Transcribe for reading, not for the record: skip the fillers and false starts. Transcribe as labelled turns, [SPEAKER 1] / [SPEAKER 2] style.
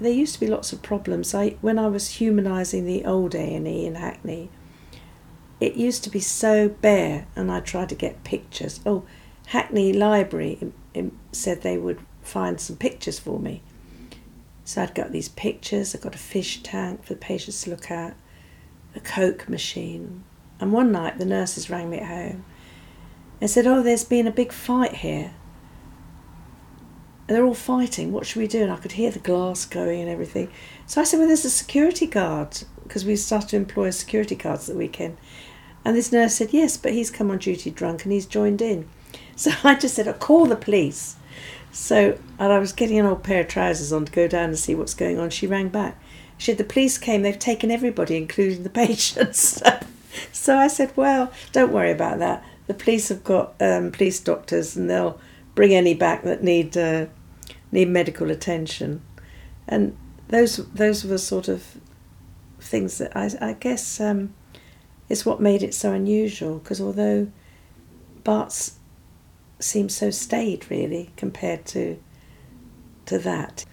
[SPEAKER 1] there used to be lots of problems. When I was humanising the old A&E in Hackney, it used to be so bare, and I tried to get pictures. Oh, Hackney Library said they would find some pictures for me. So I'd got these pictures. I got a fish tank for the patients to look at, a Coke machine. And one night the nurses rang me at home and said, "Oh, there's been a big fight here. They're all fighting. What should we do?" And I could hear the glass going and everything. So I said, "Well, there's a security guard," because we started to employ security guards at the weekend. And this nurse said, "Yes, but he's come on duty drunk and he's joined in." So I just said, "I'll call the police." So, and I was getting an old pair of trousers on to go down and see what's going on. She rang back. She said, "The police came, they've taken everybody, including the patients." So I said, "Well, don't worry about that. The police have got police doctors, and they'll bring any back that need medical attention." And those were sort of things that I guess is what made it so unusual, because although Bart's seems so staid really compared to that.